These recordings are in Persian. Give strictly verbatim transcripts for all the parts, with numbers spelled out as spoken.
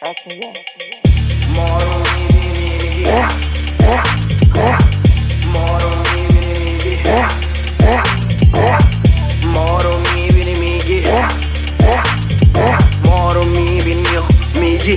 ما رو میبینی میگی ما رو میبینی میگی ما رو میبینی میگی ما رو میبینی میگی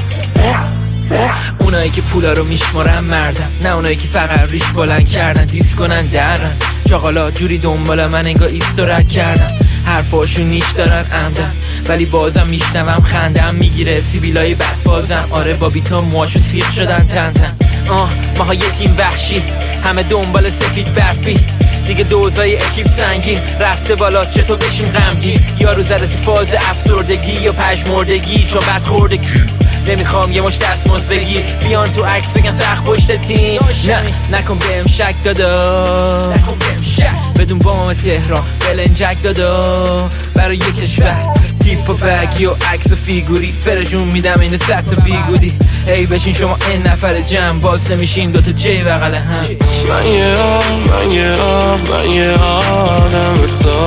اونایی که پولا رو میشمارن مردن، نه اونایی که فقط ریش بلند کردن دیس کنن درن. چاقالا جوری دنبال من انگار ایست و رد کردن، حرفاشون نیش دارن عمدن ولی بازم میشنوم خندم میگیره سیبیلای بدفازم. آره با بیتا موهاشون سیخ شدن تن تن. آه ماها یه تیم وحشی همه دنبال سفید برفی، دیگه دوزای اکیپ سنگین رفته بالا چطور بشیم غمگین. یارو زده تو فاز افسردگی یا پژمردگی چون بد خوردگی. نمیخوام یه مش دستمزد بگیر بیان تو عکس بگن سخت پشت تیم. نه نکن بهم شک دادا، نکن بهم شک بدون بام تهران بلنجک دادا. برای یک کشور تیپ و بگی و عکس و فیگوری فرشون میدم این صد تا بیگودی. ای بشین شما این نفر جمع باز نمیشین دوتا جی بغل هم. من یه آه من یه آه من یه آدم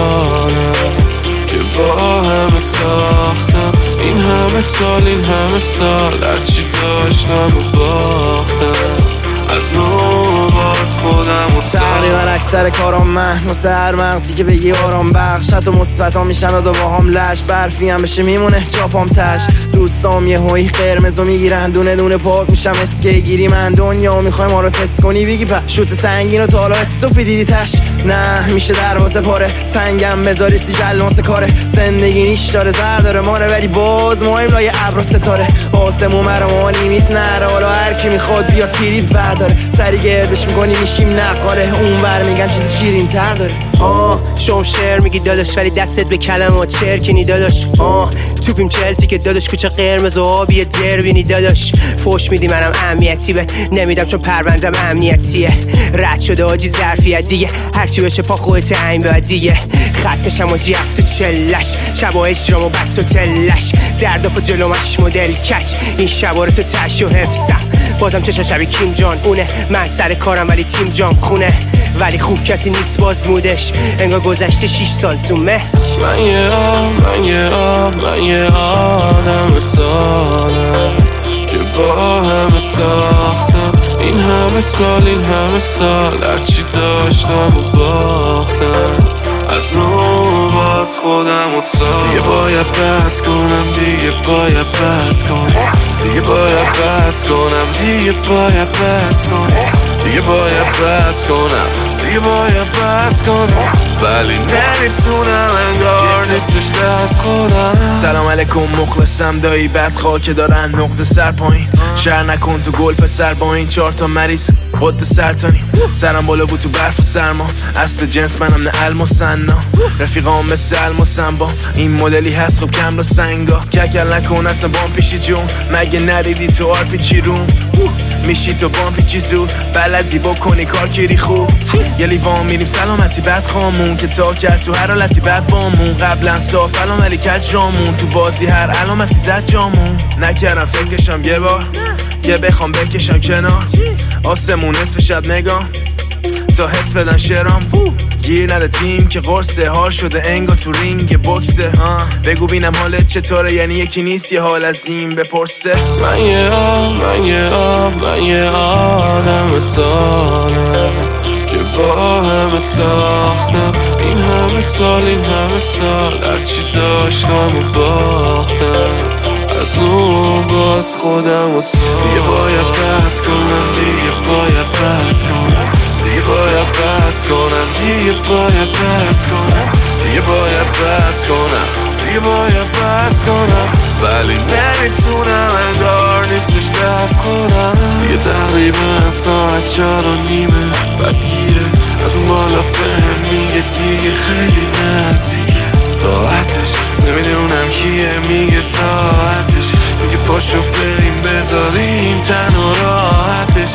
سالم که با همه ساختم این همه سال این همه سال هرچی داشتم و باختم از نو باز خودم و تقریبا اکثر کارام من مثل هر مغزی که بگی آرام بخش حتی مثبت ها میشن و با هم لش برفی هم بشه میمونه چاپام تش. دوستام یه هایی قرمزو میگیرن دونه دونه پاک میشم اسکی گیری. من دنیا میخوای ما رو تست کنی بگی په شوت سنگین و تا حالا استوپی دیدی تش. نه میشه دروازه پاره سنگم بذاری سی جلناس کاره. زندگی نیش داره زر داره ماره ولی باز مهم لای ابر و ستاره. آسمون مرا لیمیت نره حالا هر کی میخواد بیا تیری برداره. سری گردش میکنی میشیم نقاله اون بر میگن چیز شیرین تر داره. آه شوم شعر میگی داداش ولی دستت به کلمات چرکینی داداش. آه توپیم چلتی که داداش کوچه قرمز و آبی دربینی داداش. فوش میدی منم امنیتی به نمیدم چون پروندم امنیتیه. رد شده آجی ظرفیت دیگه هرچی بشه پا خودت این بعد دیگه. خط میشم و جفت و چلش شبا اجرام و بط و تلش درداف و جلومش مدل کچ این شبا رو تو تش و حفظم. بازم چشا شبی کیم جان اونه من سر کارم ولی تیم جام خونه ولی خوب کسی نیست باز مودش انگار گذشته شیش سال تو مه. من یه آه من یه آه من یه آدم سالم که با همه ساختم این همه سال این همه سال هرچی داشتم و باختم از نو باز خودم و سال. دیگه باید بس کنم دیگه باید بس کنم دیگه باید بس کنم دیگه باید بس کنم دیگه باید بس کنم دیگه باید بس کنم ولی نمیتونم انگار نیستش دست خودم. سلام علیکم مخلصم دایی بدخواه که دارن نقطه سر پایین. شهر نکن تو گل پسر با این چهار تا مریض قد سرطانی. سرم بالا بود تو برف و سرما اصل جنس منم نه علم و سنا. رفیقام مثل علم و سنبا این مدلی هست خب کم رو سنگا. ککل نکن اصلا بام پیشی جون مگه ندیدی تو آر پیچی روم میشی تو بام پیچی زود بلدی بکنی کار کیری خوب. یه لیوان میریم سلامتی بد خامون که تا کرد تو هر حالتی بد بامون. قبلا صاف الان ولی کج جامون تو بازی هر علامتی زد جامون. نکردم فکرشم یه بار که بخوام بکشم کنار آسمون نصف شب نگام تا حس بدن شرام. گیر نده تیم که قرصه حال شده انگا تو رینگ بوکسه. بگو بینم حالت چطوره یعنی یکی نیست یه حال از این بپرسه. من یه آه من یه آه من یه آدم سالم که با همه ساختم این همه سال این همه سال هرچی داشتم و باختم از نو باز خودم و سال. دیگه باید بس کنم دیگه باید بس کنم دیگه باید بس کنم دیگه باید بس کنم دیگه باید بس کنم دیگه باید بس کنم ولی نمیتونم انگار نیستش دست خودم. دیگه تقریبا ساعت چار و نیمه بس گیره از اون بالا بهم میگه دیگه خیلی نزدیکه ساعتش نمیدونم کیه میگه ساعتش میگه پاشو بریم بذاریم تن و راحتش.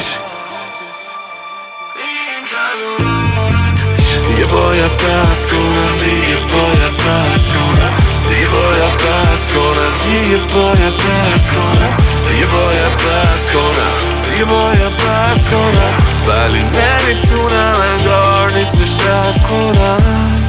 دیگه باید بس کنم دیگه باید بس کنم دیگه باید بس کنم دیگه باید بس کنم دیگه باید بس کنم دیگه باید بس کنم ولی نمیتونم انگار نیستش دست خودم.